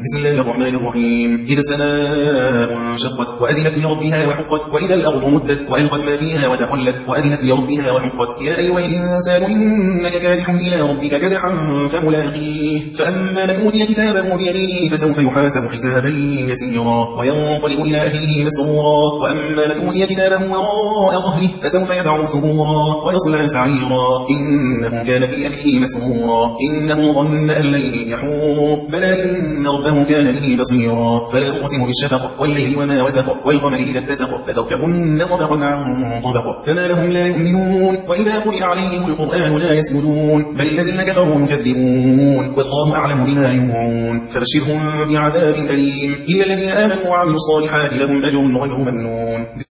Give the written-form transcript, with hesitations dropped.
بسم الله الرحمن الرحيم. إذا السماء انشقت وأذنت لربها وحقت، وإذا الأرض مدت وألقت ما فيها وتخلت وأذنت لربها وحقت. يا أيها الإنسان إنك كادح إلى ربك كدحا فملاقيه. فأما من أوتي كتابه بيمينه فسوف يحاسب حسابا يسيرا وينقلب إلى أهله مسرورا. وأما من أوتي كتابه وراء ظهره فسوف يدعو ثبورا ويصلى سعيرا إنه كان في أهله مسرورا إنه ظن أن لن يحور بلى إن ربه كان به بصيرا. فلا أقسم بالشفق والليل وما وسق والقمر إذا اتسق لتركبن طبقا عن طبق فما لهم لا يؤمنون وإذا قرئ عليهم القرآن لا يسجدون بل الذين كفروا يكذبون والله أعلم بما يوعون. فبشرهم بعذاب أليم إلا الذين آمنوا وعملوا الصالحات لهم أجر غير ممنون.